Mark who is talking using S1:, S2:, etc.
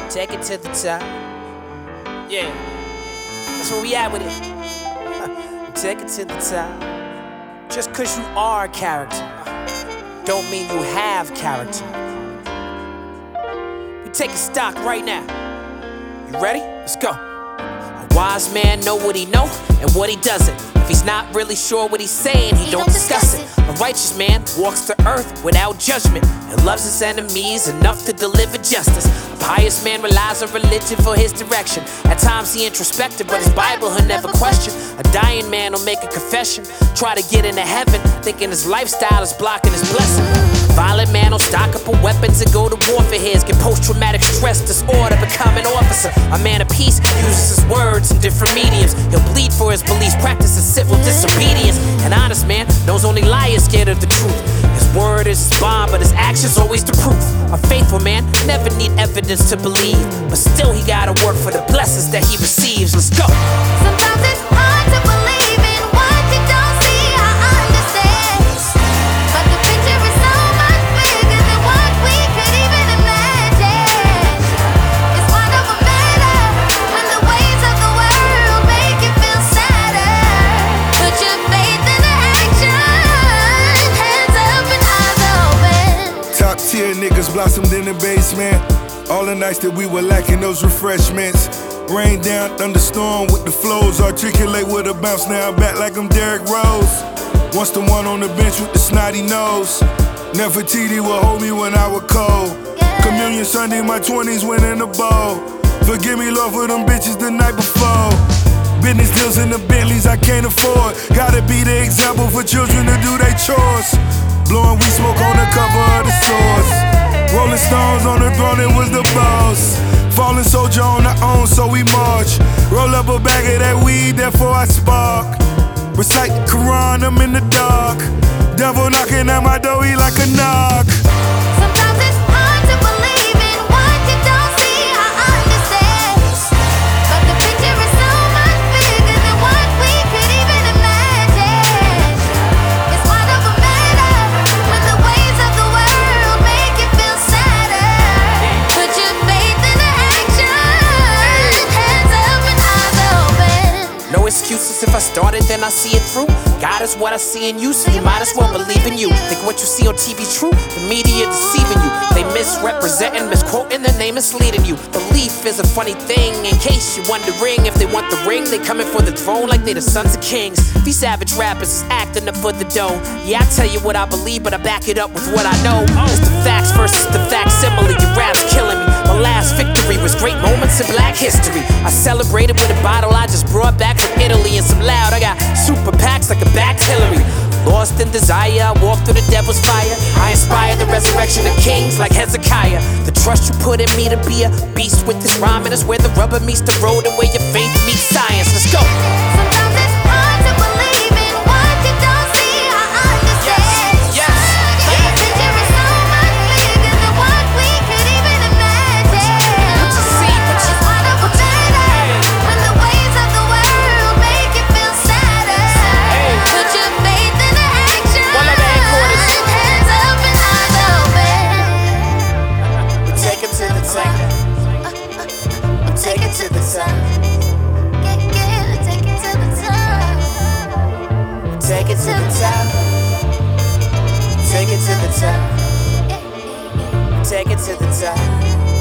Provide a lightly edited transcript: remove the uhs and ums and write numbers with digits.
S1: Take it to the top. Yeah, that's where we at with it. Take it to the top. Just cause you are a character don't mean you have character. We taking stock right now. You ready? Let's go. A wise man know what he know and what he doesn't. If he's not really sure what he's saying, he don't discuss it. A righteous man walks the earth without judgment and loves his enemies enough to deliver justice. A pious man relies on religion for his direction. At times he introspective, but his Bible he'll never question. A dying man will make a confession, try to get into heaven, thinking his lifestyle is blocking his blessing. A violent man will stock up on weapons and go to war for his. Get post-traumatic stress disorder, become an officer. A man of peace uses his words in different mediums. He'll bleed for his beliefs, practices civil disobedience. An honest man knows only liars scared of the truth. His word is his bond, but his actions always the proof. A faithful man never need evidence to believe, but still he gotta work for the blessings that he receives. Let's go.
S2: Sometimes it's hard to believe in what you don't see. I understand, but the picture is so much bigger than what we could even imagine. It's wide over better when the ways of the world make you feel sadder. Put your faith into action, hands up and eyes open.
S3: Top tier niggas blossomed in the basement. All the nights that we were lacking those refreshments. Rain down, thunderstorm with the flows. Articulate with a bounce, now I'm back like I'm Derrick Rose. Once the one on the bench with the snotty nose. Never TD would hold me when I was cold. Communion Sunday, my 20s went in the bowl. Forgive me, Lord, for them bitches the night before. Business deals in the Bentleys I can't afford. Gotta be the example for children to do their chores. Blowing weed smoke on the cover of the source. Rolling Stones on the throne, it was the boss. Fallen soldier on our own, so we march. Roll up a bag of that weed, therefore I spark. Recite the Quran, I'm in the dark. Devil knocking at my door, he like a knock.
S2: Sometimes it's hard to believe in what you don't see. I understand, but the picture is so much bigger than what we could even imagine. It's wide over better when the ways of the world make you feel sadder. Put your faith into action, hands up and eyes open.
S1: No excuses, if I started then I see it through. God is what I see in you, so you might as well believe in you. Think what you see on TV true, the media deceiving you. They misrepresenting, misquoting, their name misleading you. Belief is a funny thing, in case you're wondering. If they want the ring, they coming for the throne like they the sons of kings. These savage rappers is acting up for the dough. Yeah, I tell you what I believe, but I back it up with what I know. It's the facts versus the facsimile, your rap's killing me. My last victory was great moments in black history. I celebrated with a bottle I just brought back from Italy and some loud. I got super packs like a backed Hillary. Lost in desire, I walk through the devil's fire. I inspire the resurrection of kings like Hezekiah. The trust you put in me to be a beast with this rhyming is where the rubber meets the road and where your faith meets science. Let's go.
S2: Sometimes it's hard to believe in what you don't see. I understand.
S1: Yes.
S2: But the picture is so much bigger than what we could even imagine.
S1: What you see, what you
S2: It's wide over better when the ways of the world make you feel sadder. Put your faith into action,
S1: One of the headquarters.
S2: hands up and eyes open.
S1: Take it to the top. Take it to the top.
S2: Take it to the top.
S1: Take it to the top. Take it to the top. Take it to the top.